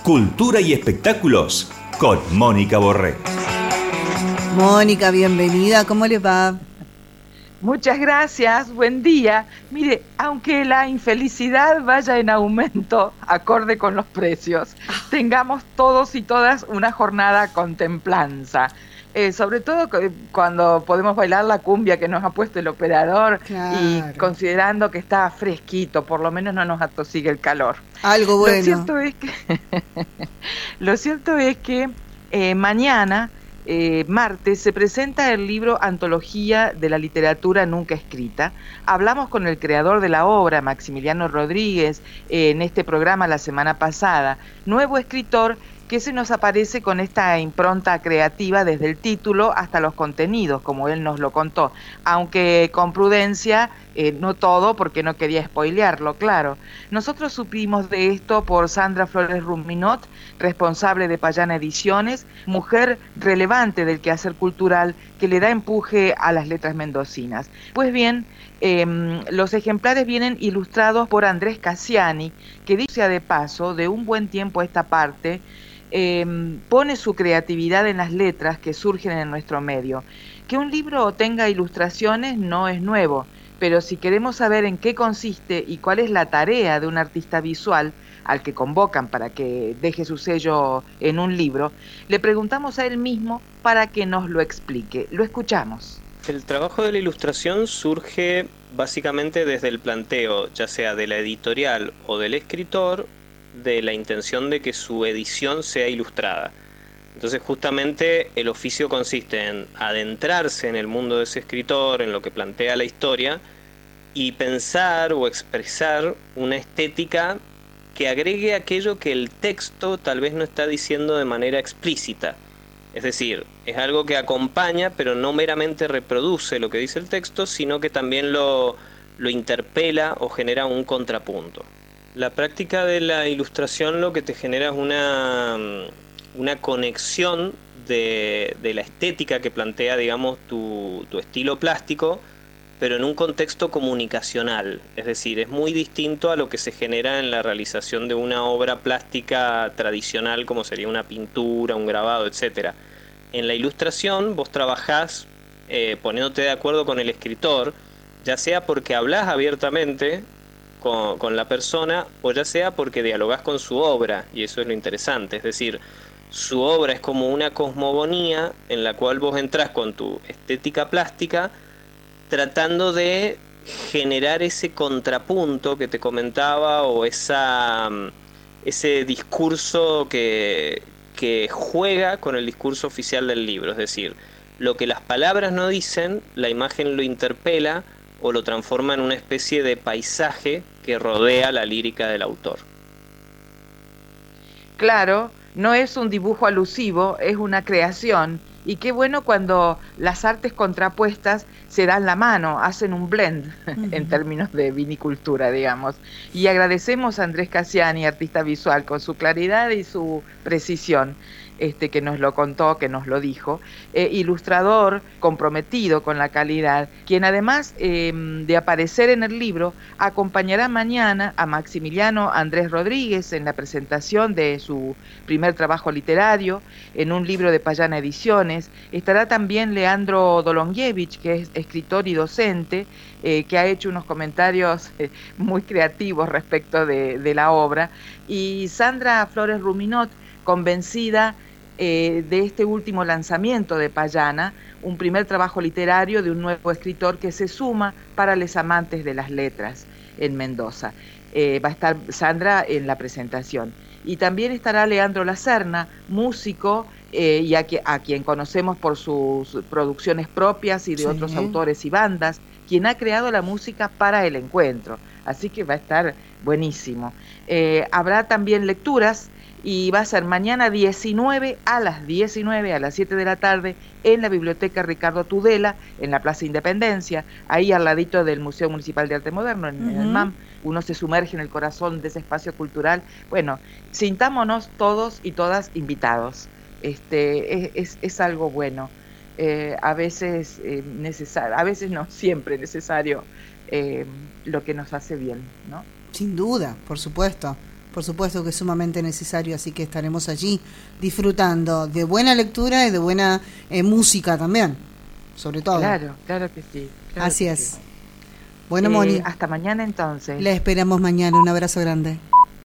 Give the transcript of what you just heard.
Cultura y espectáculos con Mónica Borré. Mónica, bienvenida, ¿cómo le va? Muchas gracias, buen día. Mire, aunque la infelicidad vaya en aumento acorde con los precios, tengamos todos y todas una jornada con templanza. Sobre todo cuando podemos bailar la cumbia que nos ha puesto el operador, claro. Y considerando que está fresquito, por lo menos no nos atosiga el calor. Algo bueno. Lo cierto es que mañana, martes, se presenta el libro Antología de la Literatura Nunca Escrita. Hablamos con el creador de la obra, Maximiliano Rodríguez, en este programa la semana pasada. Nuevo escritor que se nos aparece con esta impronta creativa desde el título hasta los contenidos, como él nos lo contó, aunque con prudencia, no todo, porque no quería spoilearlo, claro. Nosotros supimos de esto por Sandra Flores Ruminot, responsable de Payana Ediciones, mujer relevante del quehacer cultural que le da empuje a las letras mendocinas. Pues bien, los ejemplares vienen ilustrados por Andrés Cassiani, que dicho sea de paso, de un buen tiempo a esta parte, pone su creatividad en las letras que surgen en nuestro medio. Que un libro tenga ilustraciones no es nuevo, pero si queremos saber en qué consiste y cuál es la tarea de un artista visual al que convocan para que deje su sello en un libro, le preguntamos a él mismo para que nos lo explique. Lo escuchamos. El trabajo de la ilustración surge básicamente desde el planteo, ya sea de la editorial o del escritor, de la intención de que su edición sea ilustrada. Entonces justamente el oficio consiste en adentrarse en el mundo de ese escritor, en lo que plantea la historia, y pensar o expresar una estética que agregue aquello que el texto tal vez no está diciendo de manera explícita. Es decir, es algo que acompaña, pero no meramente reproduce lo que dice el texto, sino que también lo interpela o genera un contrapunto. La práctica de la ilustración lo que te genera es una conexión de la estética que plantea, digamos, tu estilo plástico, pero en un contexto comunicacional. Es decir, es muy distinto a lo que se genera en la realización de una obra plástica tradicional, como sería una pintura, un grabado, etc. En la ilustración vos trabajás poniéndote de acuerdo con el escritor, ya sea porque hablás abiertamente con la persona, o ya sea porque dialogás con su obra, y eso es lo interesante. Es decir, su obra es como una cosmogonía en la cual vos entrás con tu estética plástica, tratando de generar ese contrapunto que te comentaba, o ese discurso que juega con el discurso oficial del libro. Es decir, lo que las palabras no dicen, la imagen lo interpela o lo transforma en una especie de paisaje que rodea la lírica del autor. Claro, no es un dibujo alusivo, es una creación. Y qué bueno cuando las artes contrapuestas se dan la mano, hacen un blend en términos de vinicultura, digamos. Y agradecemos a Andrés Cassiani, artista visual, con su claridad y su precisión, que nos lo contó, que nos lo dijo, ilustrador comprometido con la calidad, quien además de aparecer en el libro, acompañará mañana a Maximiliano Andrés Rodríguez en la presentación de su primer trabajo literario, en un libro de Payana Ediciones. Estará también Leandro Dolongievich, que es escritor y docente, que ha hecho unos comentarios muy creativos respecto de la obra, y Sandra Flores Ruminot, convencida de este último lanzamiento de Payana, un primer trabajo literario de un nuevo escritor que se suma para los amantes de las letras en Mendoza. Va a estar Sandra en la presentación. Y también estará Leandro Lacerna, músico, y a quien conocemos por sus producciones propias y de otros autores y bandas, quien ha creado la música para el encuentro. Así que va a estar buenísimo. Habrá también lecturas, y va a ser mañana a las 19, a las 7 de la tarde, en la Biblioteca Ricardo Tudela, en la Plaza Independencia, ahí al ladito del Museo Municipal de Arte Moderno, en el MAM. Uno se sumerge en el corazón de ese espacio cultural. Bueno, sintámonos todos y todas invitados. Es algo bueno. A veces necesario, a veces no, siempre necesario, lo que nos hace bien, ¿no? Sin duda, por supuesto. por supuesto que es sumamente necesario, así que estaremos allí disfrutando de buena lectura y de buena música también, sobre todo. Claro que sí. Así es. Bueno, Moni. Hasta mañana entonces. Le esperamos mañana. Un abrazo grande.